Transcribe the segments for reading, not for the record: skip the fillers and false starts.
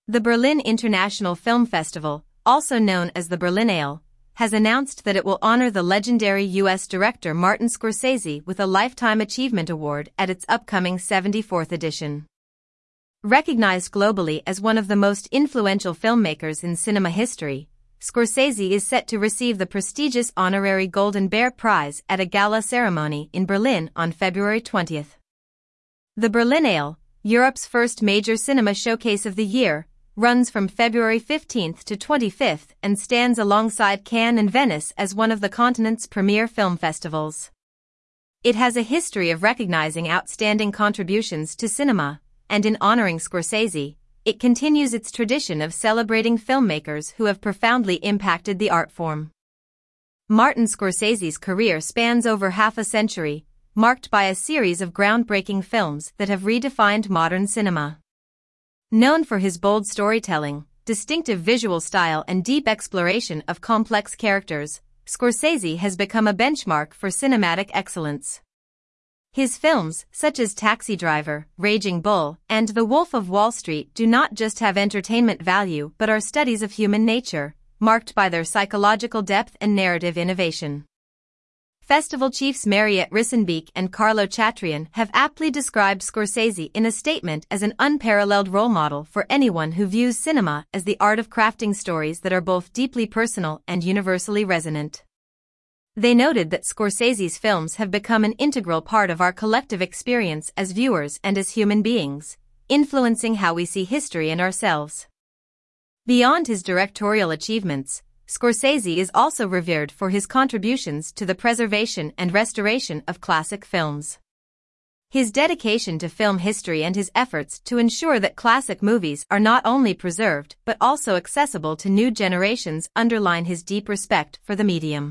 The Berlin International Film Festival, also known as the Berlinale, has announced that it will honor the legendary U.S. director Martin Scorsese with a Lifetime Achievement Award at its upcoming 74th edition. Recognized globally as one of the most influential filmmakers in cinema history, Scorsese is set to receive the prestigious honorary Golden Bear Prize at a gala ceremony in Berlin on February 20th. The Berlinale, Europe's first major cinema showcase of the year, runs from February 15th to 25th and stands alongside Cannes and Venice as one of the continent's premier film festivals. It has a history of recognizing outstanding contributions to cinema, and in honoring Scorsese, it continues its tradition of celebrating filmmakers who have profoundly impacted the art form. Martin Scorsese's career spans over half a century, marked by a series of groundbreaking films that have redefined modern cinema. Known for his bold storytelling, distinctive visual style and deep exploration of complex characters, Scorsese has become a benchmark for cinematic excellence. His films, such as Taxi Driver, Raging Bull, and The Wolf of Wall Street, do not just have entertainment value but are studies of human nature, marked by their psychological depth and narrative innovation. Festival chiefs Mariette Rissenbeek and Carlo Chatrian have aptly described Scorsese in a statement as an unparalleled role model for anyone who views cinema as the art of crafting stories that are both deeply personal and universally resonant. They noted that Scorsese's films have become an integral part of our collective experience as viewers and as human beings, influencing how we see history and ourselves. Beyond his directorial achievements, Scorsese is also revered for his contributions to the preservation and restoration of classic films. His dedication to film history and his efforts to ensure that classic movies are not only preserved but also accessible to new generations underline his deep respect for the medium.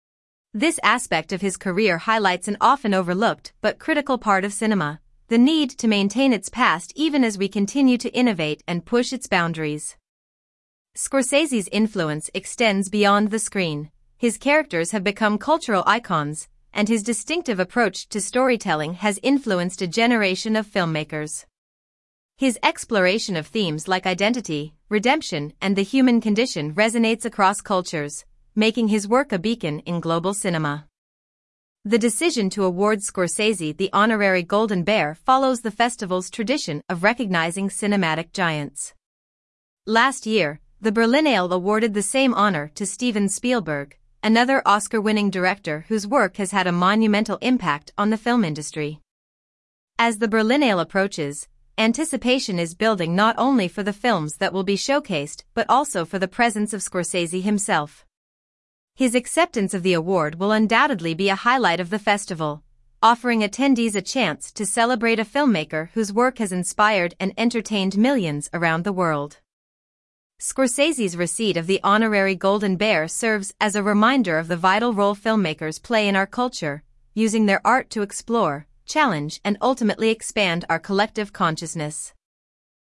This aspect of his career highlights an often overlooked but critical part of cinema, the need to maintain its past even as we continue to innovate and push its boundaries. Scorsese's influence extends beyond the screen. His characters have become cultural icons, and his distinctive approach to storytelling has influenced a generation of filmmakers. His exploration of themes like identity, redemption, and the human condition resonates across cultures, making his work a beacon in global cinema. The decision to award Scorsese the honorary Golden Bear follows the festival's tradition of recognizing cinematic giants. Last year, the Berlinale awarded the same honor to Steven Spielberg, another Oscar-winning director whose work has had a monumental impact on the film industry. As the Berlinale approaches, anticipation is building not only for the films that will be showcased but also for the presence of Scorsese himself. His acceptance of the award will undoubtedly be a highlight of the festival, offering attendees a chance to celebrate a filmmaker whose work has inspired and entertained millions around the world. Scorsese's receipt of the honorary Golden Bear serves as a reminder of the vital role filmmakers play in our culture, using their art to explore, challenge, and ultimately expand our collective consciousness.